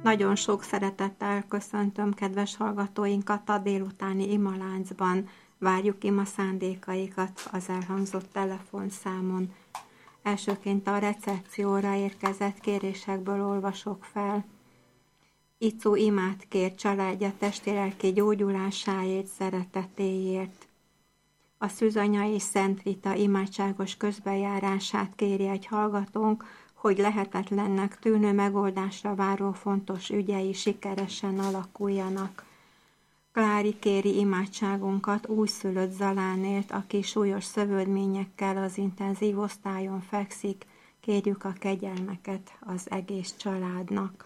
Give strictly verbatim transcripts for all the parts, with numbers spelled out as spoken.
Nagyon sok szeretettel köszöntöm kedves hallgatóinkat a délutáni imaláncban. Várjuk ima szándékaikat az elhangzott telefonszámon. Elsőként a recepcióra érkezett kérésekből olvasok fel. Icu imát kér családja testi-lelki gyógyulásáért, szeretetéért. A Szűzanya és Szent Rita imádságos közbejárását kéri egy hallgatónk, hogy lehetetlennek tűnő megoldásra váró fontos ügyei sikeresen alakuljanak. Klári kéri imádságunkat újszülött Zalánért, aki súlyos szövődményekkel az intenzív osztályon fekszik. Kérjük a kegyelmeket az egész családnak.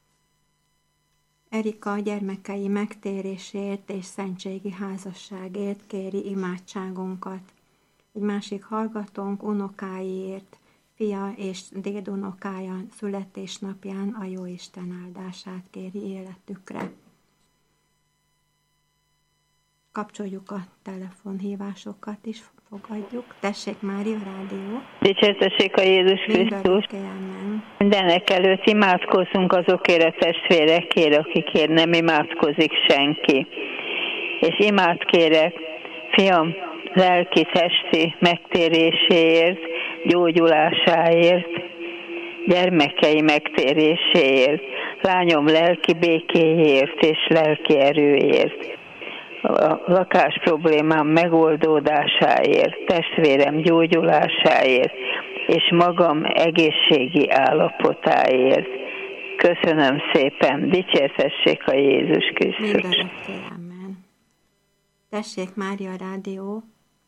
Erika gyermekei megtérésért és szentségi házasságért kéri imádságunkat. Egy másik hallgatónk unokáiért, fia és dédunokája születésnapján a Jóisten áldását kéri életükre. Kapcsoljuk a telefonhívásokat is, fogadjuk. Tessék, Mária Rádió. Dicsértessék a Jézus Krisztus. Mindenek előtt imádkozzunk azokért a testvérekért, akikért nem imádkozik senki. És imád kérek, fiam, lelki, testi megtéréséért, gyógyulásáért, gyermekei megtéréséért, lányom lelki békéért és lelki erőért, a lakás problémám megoldódásáért, testvérem gyógyulásáért, és magam egészségi állapotáért. Köszönöm szépen, dicsértessék a Jézus Krisztus. Mindörökké, amen. Tessék, Mária Rádió.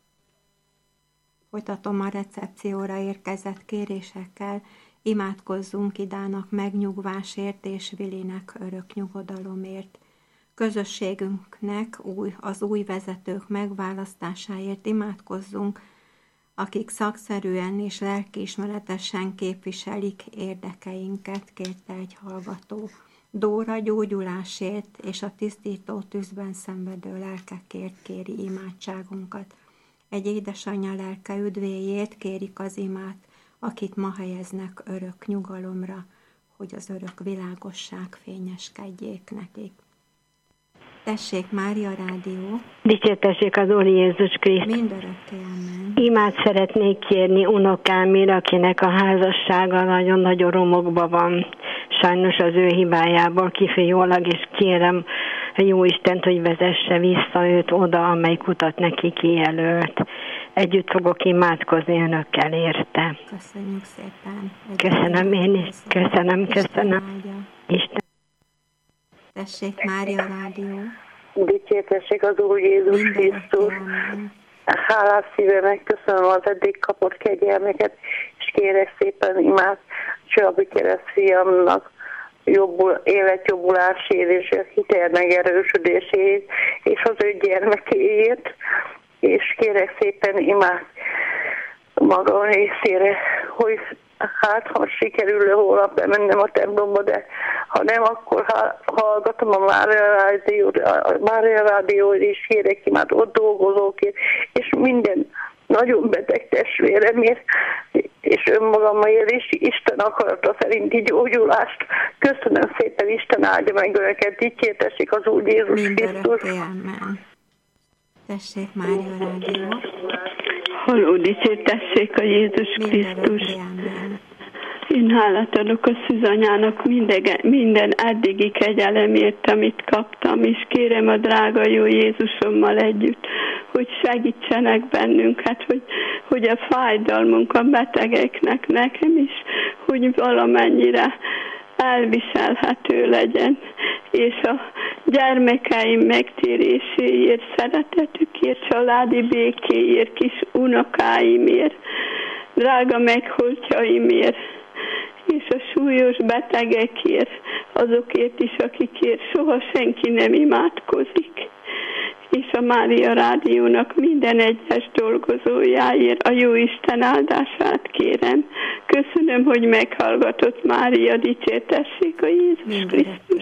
Folytatom a recepcióra érkezett kérésekkel. Imádkozzunk Idának megnyugvásért és Vilinek örök nyugodalomért. Közösségünknek új, az új vezetők megválasztásáért imádkozzunk, akik szakszerűen és lelkiismeretesen képviselik érdekeinket, kérte egy hallgató. Dóra gyógyulásért és a tisztító tűzben szenvedő lelkekért kéri imádságunkat. Egy édesanyja lelke üdvéjét kérik az imát, akik ma helyeznek örök nyugalomra, hogy az örök világosság fényeskedjék nekik. Tessék, Mária Rádió. Dicsértessék az Úr Jézus Krisztus. Mindörökké, amen. Imát szeretnék kérni unokámért, akinek a házassága nagyon-nagyon romokban van. Sajnos az ő hibájából kifolyólag, és kérem a Jóistent, hogy vezesse vissza őt oda, amelyik utat neki kijelölt. Együtt fogok imádkozni önökkel érte. Köszönjük szépen. Köszönöm én is. Köszönöm, köszönöm. Isten. Tessék, Mária Rádió. Dicsértessék az Úr Jézus Krisztus. Hálás szíve megköszönöm az eddig kapott kegyelmeket, és kérek szépen imát Csabi keresztfiamnak jobbul, életjobbulásért és a hitel megerősödéséért, és az ő gyermekéért, és kérek szépen imát magam részére, hogy hát, ha sikerül holnap bemennem a templomba, de ha nem, akkor hallgatom a Mária Rádiót, a Mária Rádiót is kérek imát ott dolgozókért, és minden nagyon beteg testvéremért, és önmagamért is Isten akarata szerinti gyógyulást. Köszönöm szépen, Isten áldja meg önöket, dicsértessék az Úr Jézus Krisztus. Tessék, Mária Rádió. Halló, dicsértessék a Jézus Krisztus. Én hálát adok a Szűzanyának minden, minden eddigi kegyelemért, amit kaptam, és kérem a drága jó Jézusommal együtt, hogy segítsenek bennünket, hogy, hogy a fájdalmunk a betegeknek, nekem is, hogy valamennyire elviselhető legyen, és a gyermekeim megtéréséért, szeretetükért, családi békéért, kis unokáimért, drága megholtjaimért, és a súlyos betegekért, azokért is, akikért soha senki nem imádkozik. És a Mária Rádiónak minden egyes dolgozójáért a Jóisten áldását kérem. Köszönöm, hogy meghallgatott Mária, dicsértessék a Jézus Krisztus.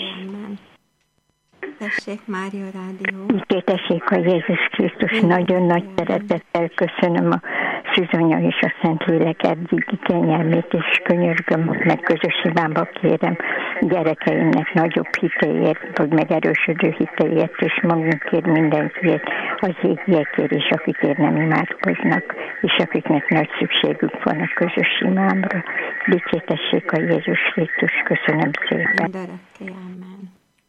Tessék, Mária Rádió. Dicsértessék a Jézus Krisztus. Nagyon nagy szeretettel köszönöm a Szűzanya és a Szentlélek eddigi kegyelmét, és könyörgöm, meg közös hibámba kérem, gyerekeimnek nagyobb hitéért, vagy megerősödő hitéért, és magunkért, mindenkiért, az égiekért is, akikért nem imádkoznak, és akiknek nagy szükségük van a közös imámra. Dicsértessék a Jézus Krisztus. Köszönöm szépen. Mindörökké, amen.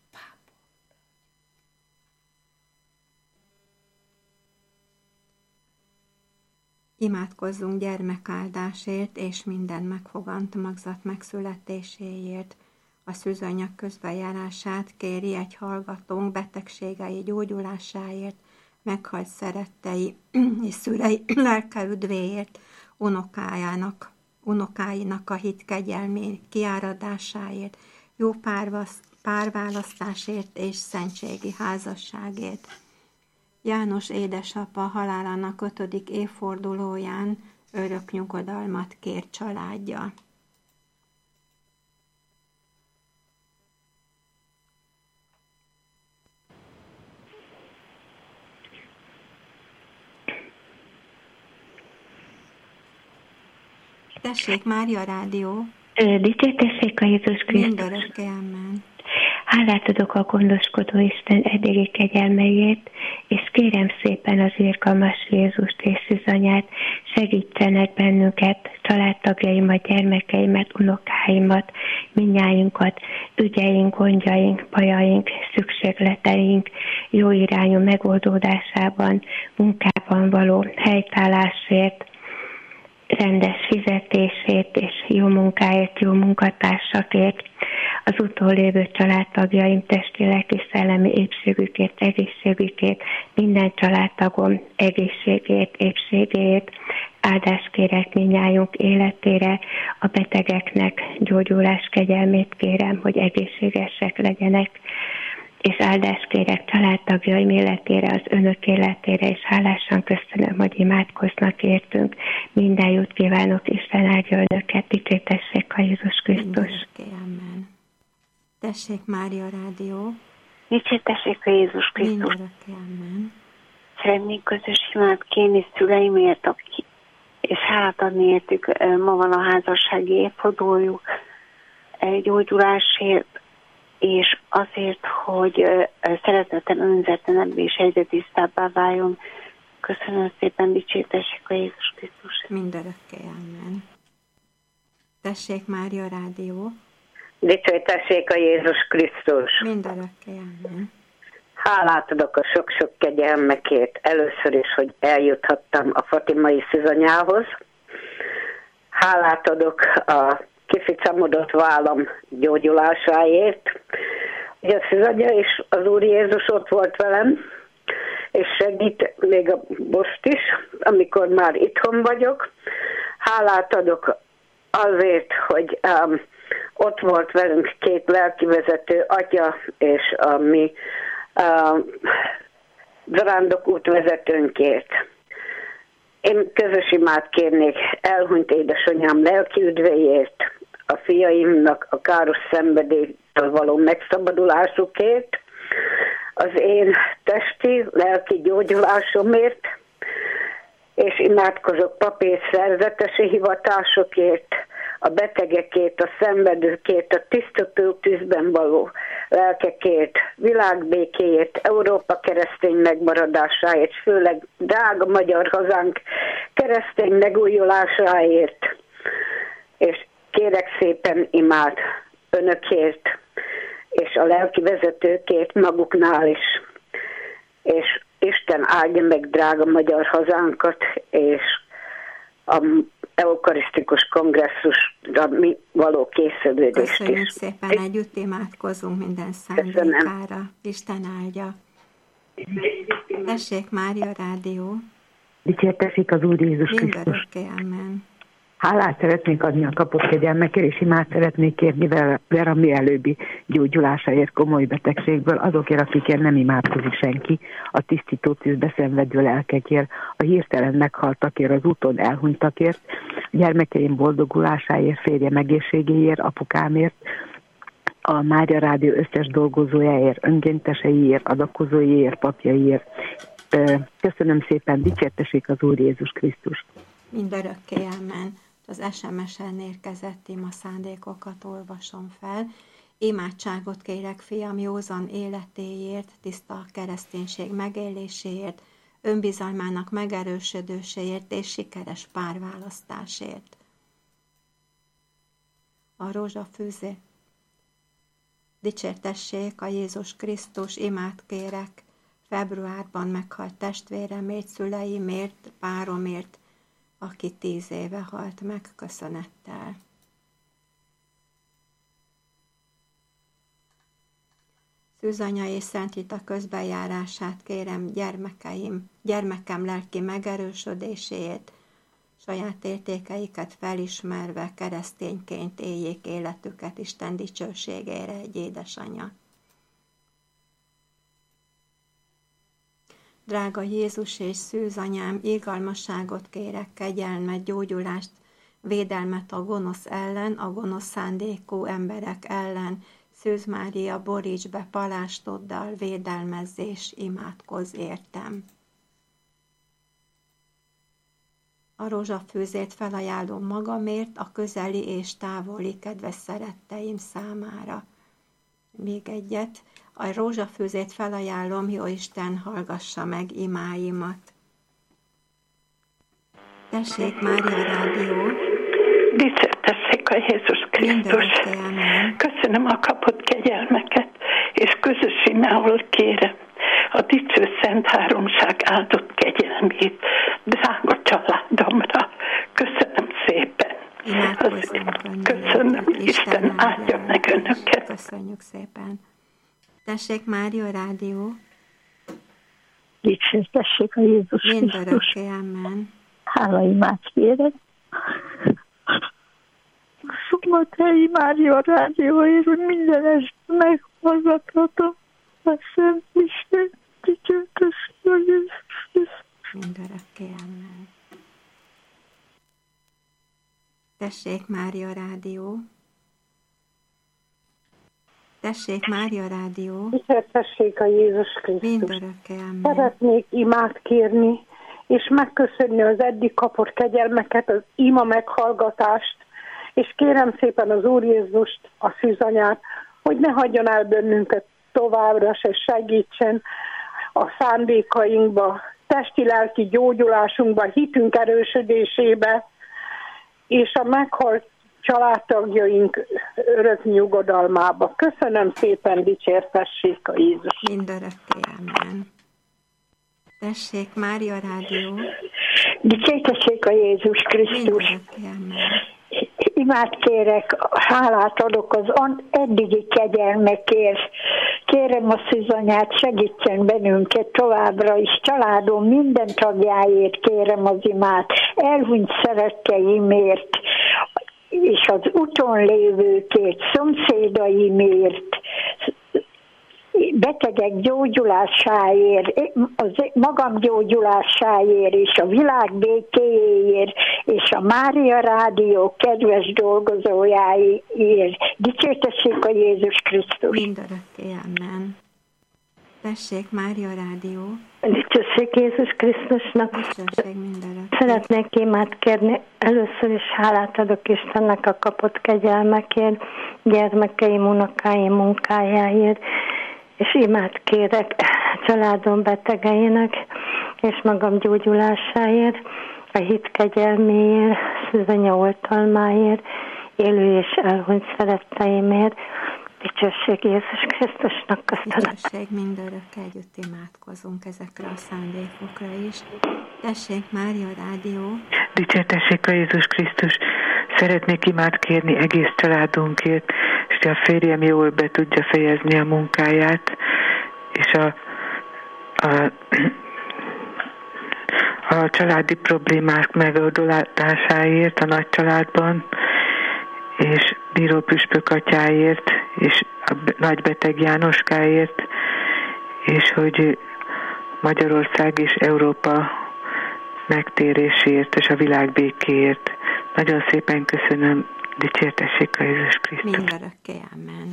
Imádkozzunk gyermekáldásért és minden megfogant magzat megszületéséért. A szűzanyag közbejárását kéri egy hallgatónk betegségei gyógyulásáért, meghalt szerettei és szülei lelke üdvéért, unokájának, unokáinak a hit kegyelmé kiáradásáért, jó párvasz, párválasztásért és szentségi házasságért. János édesapa halálának ötödik évfordulóján örök nyugodalmat kér családja. Tessék, Mária Rádió. Dicsértessék a Jézus Krisztus. Mindörökké, amen. Hálát adok a gondoskodó Isten eddigi kegyelmeiért, és kérem szépen az irgalmas Jézust és szűzanyát, segítsenek bennünket, családtagjaimat, gyermekeimet, unokáimat, mindnyájunkat, ügyeink, gondjaink, bajaink, szükségleteink jó irányú megoldódásában, munkában való helytállásért, rendes fizetését és jó munkáért, jó munkatársakért, az utólévő családtagjaim testi, lelki, szellemi épségükért, egészségükért, minden családtagom egészségét, épségét, áldást kérek mindnyájunk életére, a betegeknek gyógyulás kegyelmét kérem, hogy egészségesek legyenek, és áldást kérek családtagjaim életére, az önök életére, és hálásan köszönöm, hogy imádkoznak értünk. Minden jót kívánok, Isten áldja önöket, dicsértessék a Jézus Krisztus. Amen. Tessék, Mária Rádió. Dicsértessék a Jézus Krisztus. Mindörökké, amen. Szeretnék közös imát kérni szüleimért, akik, és hálát adni értük. Ma van a házassági évfordulójuk, gyógyulásért, és azért, hogy szeretetlen, önzetlenebb és egyre tisztábbá váljon. Köszönöm szépen, dicsértessék a Jézus Krisztus. Mindörökké, amen. Tessék, Mária Rádió. Dicsértessék a Jézus Krisztus. Mindörökké, amen. Hálát adok a sok-sok kegyelmekért. Először is, hogy eljuthattam a fatimai szűzanyához. Hálát adok a kificamodott vállam gyógyulásáért. Ugye a szűzanya és az Úr Jézus ott volt velem, és segít még a most is, amikor már itthon vagyok. Hálát adok azért, hogy um, ott volt velünk két lelkivezető, atya és a mi um, zarándok útvezetőnkért. Én közös imát kérnék elhunyt édesanyám lelki üdvéért, a fiaimnak a káros szenvedélytől való megszabadulásukért, az én testi, lelki gyógyulásomért, és imádkozok papír szerzetesi hivatásokért, a betegekért, a szenvedőkért, a tisztató tűzben való lelkekért, világbékéért, Európa keresztény megmaradásáért, főleg drága magyar hazánk keresztény megújulásáért, és kérek szépen imát önökért, és a lelki vezetőkért maguknál is, és Isten áldja meg drága magyar hazánkat, és a eukarisztikus kongresszusra mi való készülődést Köszönjük is. szépen, együtt imádkozunk minden szándékára. Isten áldja. Tessék, Mária Rádió. Dicsértessék az Úr Jézus Krisztus. Mindörökké, amen. Hálát szeretnék adni a kapott kegyelmekért, és imát szeretnék kérni Vera mielőbbi gyógyulásáért komoly betegségből, azokért, akikért nem imádkozik senki, a tisztító tűzbe szenvedő lelkekért, a hirtelen meghaltakért, az úton elhunytakért, a gyermekeim boldogulásáért, férjem egészségéért, apukámért, a Mária Rádió összes dolgozójáért, önkénteseiért, adakozóiért, papjaiért. Köszönöm szépen, dicsértessék az Úr Jézus Krisztus. Mindörökké, amen. Az es em es-en érkezett ima szándékokat olvasom fel. Imádságot kérek, fiam, józan életéért, tiszta kereszténység megéléséért, önbizalmának megerősödéséért és sikeres párválasztásért. A rózsafűzé. Dicsértessék a Jézus Krisztus, imát kérek, februárban meghalt testvéremért, szüleimért, páromért, aki tíz éve halt meg, köszönettel. Szűzanya és Szent Rita közbenjárását kérem gyermekeim, gyermekem lelki megerősödéséért, saját értékeiket felismerve keresztényként éljék életüket Isten dicsőségére, egy édesanyja. Drága Jézus és szűzanyám, irgalmasságot kérek, kegyelmet, gyógyulást, védelmet a gonosz ellen, a gonosz szándékú emberek ellen. Szűz Mária, boríts be palástoddal, védelmezzés, imádkozz értem. A rózsafűzét felajánlom magamért, a közeli és távoli kedves szeretteim számára. Még egyet, a rózsafűzét felajánlom, Jóisten, hallgassa meg imáimat. Tessék, Mária Rádió! Dicsértessék a Jézus Krisztus! Köszönöm a kapott kegyelmeket, és közös imával kérem a dicső Szent Háromság áldott kegyelmét drága családomra. Köszönöm szépen! Köszönöm, Isten, Isten áldja meg önöket! Köszönjük szépen! Tessék, Mária Rádió! Dicsértessék a Jézus Krisztus! Mindörökké, amen! Hála imát kérek! Szomathelyi Mária Rádióért, hogy minden este meghallgathatom a Szent Isten, dicsértessék a Jézus Krisztus! Mindörökké, amen! Tessék, Mária Rádió! Tessék, Mária Rádió! Dicsértessék a Jézus Krisztus! Mindörökké, amen! Szeretnék imát kérni, és megköszönni az eddig kapott kegyelmeket, az ima meghallgatást, és kérem szépen az Úr Jézust, a szűzanyát, hogy ne hagyjon el bennünket továbbra se, segítsen a szándékainkba, testi-lelki gyógyulásunkba, hitünk erősödésébe, és a meghalt családtagjaink örök nyugodalmába. Köszönöm szépen, dicsértessék a Jézus. Mindörökké, amen. Tessék, Mária Rádió! Dicsértessék a Jézus Krisztus! Mindörökké, amen. Imát kérek, hálát adok az eddigi kegyelmekért. Kérem a szűzanyát, segítsen bennünket továbbra is. Családom minden tagjáért kérem az imát. Elhunyt szeretteimért, és az úton lévőkért, szomszédaimért, betegek gyógyulásáért, az magam gyógyulásáért, és a világ békéjéért, és a Mária Rádió kedves dolgozójáért. Dicsértessék a Jézus Krisztus! Mindörökké, amen. Tessék, Mária Rádió! Dicsőség Jézus Krisztusnak! Dicsőség mindörökké! Szeretnék imát kérni. Először is hálát adok Istennek a kapott kegyelmekért, gyermekeim, unokáim munkájáért, és imát kérek családom betegeinek, és magam gyógyulásáért, a hit kegyelméért, szűzanya oltalmáért, élő és elhunyt szeretteimért. Dicsőség Jézus Krisztusnak, köszönöm. Dicsőség mindörökké, együtt imádkozunk ezekre a szándékokra is. Tessék, Mária Rádió! Dicsértessék a Jézus Krisztus! Szeretnék imát kérni egész családunkért, és hogy a férjem jól be tudja fejezni a munkáját, és a, a, a családi problémák megoldásáért a nagy családban, és bíró püspök atyáért, és a nagybeteg Jánoskáért, és hogy Magyarország és Európa megtérésért, és a világ békéért. Nagyon szépen köszönöm, dicsértessék a Jézus Krisztus. Mindörökké, amen.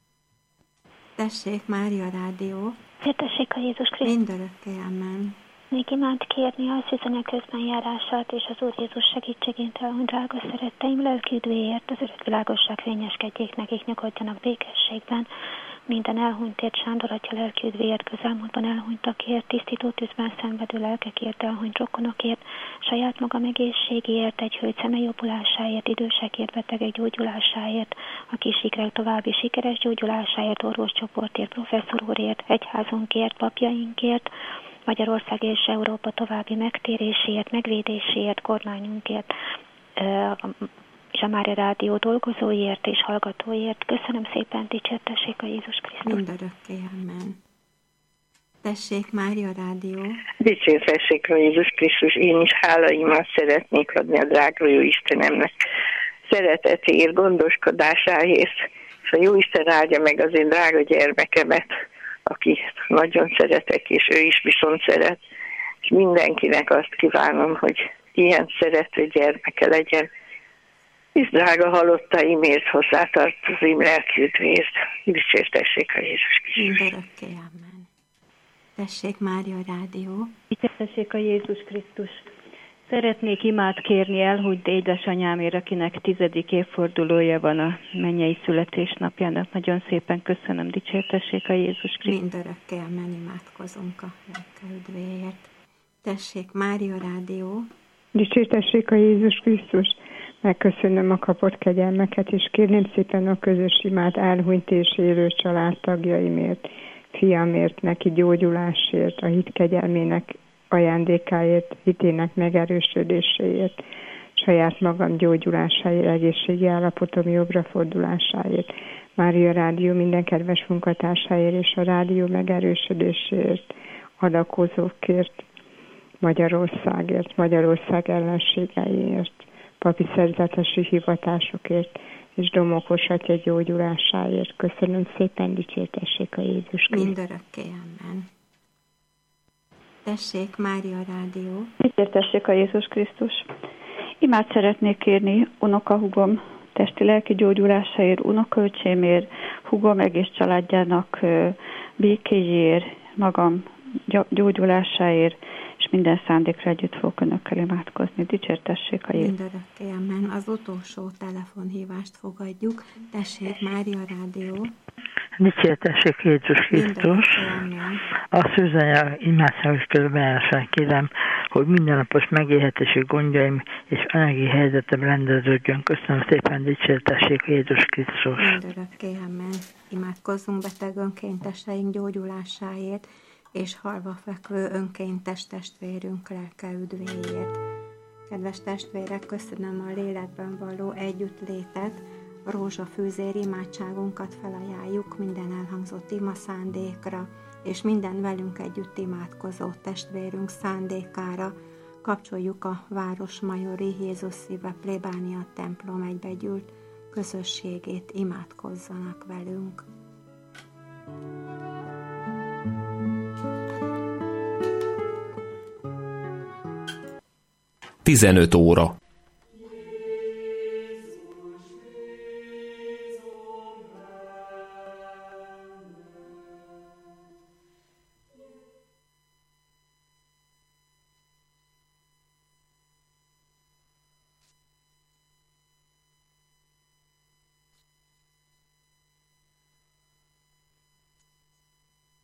Tessék, Mária Rádió! Dicsértessék a Jézus Krisztus! Mindörökké, amen. Szeretnék imád kérni a szűzanya közben járását és az Úr Jézus segítségét, hogy drága szeretteim lelki üdvéért, az örök világosság fényeskedjék nekik, nyugodjanak békességben. Minden elhunytért, Sándor atya lelki üdvéért, közelmúltban elhunytakért, tisztító tűzben szenvedő lelkekért, elhunyt rokonokért, saját magam egészségéért, egy hölgy szemejobbulásáért, idősekért, betegek gyógyulásáért, a kis sikrek további sikeres gyógyulásáért, orvoscsoportért, professzor úrért, egyházunkért, papjainkért, Magyarország és Európa további megtéréséért, megvédéséért, kormányunkért, és a Mária Rádió dolgozóiért és hallgatóiért. Köszönöm szépen, dicsértessék a Jézus Krisztus. Mindörökké, amen. Tessék, Mária Rádió. Dicsértessék a Jézus Krisztus. Én is hálaimat szeretnék adni a drága jó Istenemnek. Szeretetéért, gondoskodásáért, és a jó Isten áldja meg az én drága gyermekemet, aki nagyon szeretek, és ő is viszont szeret. És mindenkinek azt kívánom, hogy ilyen szerető gyermeke legyen, és drága halottaimért hozzátartozim lelki üdvést. Dicsértessék a Jézus Krisztus. Mindörökké, amen. Tessék, Mária Rádió. Dicsértessék a Jézus Krisztus. Szeretnék imát kérni elhunyt édesanyámért, akinek tizedik évfordulója van a mennyei születésnapjának. Nagyon szépen köszönöm, dicsértessék a Jézus Krisztus. Mindörökké, amen, imádkozunk a lelke üdvéért. Tessék, Mária Rádió. Dicsértessék a Jézus Krisztus. Megköszönöm a kapott kegyelmeket, és kérném szépen a közös imát elhunyt és élő családtagjaimért, fiamért, neki gyógyulásért, a hit kegyelmének ajándékáért, hitének megerősödéséért, saját magam gyógyulásáért, egészségi állapotom jobbra fordulásáért, Mária Rádió minden kedves munkatársáért és a rádió megerősödéséért, adakozókért, Magyarországért, Magyarország ellenségeiért, papi szerzetesi hivatásokért és Domokos atya gyógyulásáért. Köszönöm szépen, dicsértessék a Jézus Krisztus. Mindörökké, amen. Tessék, Mária Rádió. Dicsértessék a Jézus Krisztus. Imát szeretnék kérni unokahúgom testi-lelki gyógyulásáért, unokaöcsémért, húgom egész családjának békéjéért, magam gyógyulásáért, és minden szándékra együtt fogok önökkel imádkozni. Dicsértessék a Jézus. Mindörökké, amen. Az utolsó telefonhívást fogadjuk. Tessék, Mária Rádió. Dicsértessék Jézus Krisztus. A szűzanya imádságos közben kérem, hogy mindennapos megélhetési gondjaim és anyagi helyzetem rendeződjön. Köszönöm szépen, dicsértessék Jézus Krisztus. Mindörökké, amen. Imádkozzunk beteg önkénteseink gyógyulásáért, és halva fekvő önkéntes testvérünk lelke üdvéért. Kedves testvérek, köszönöm a lélekben való együttlétet, rózsafűzér imádságunkat felajánljuk minden elhangzott ima szándékra, és minden velünk együtt imádkozó testvérünk szándékára. Kapcsoljuk a Városmajori Jézus Szíve plébánia templom egybegyűlt közösségét, imádkozzanak velünk. tizenöt óra.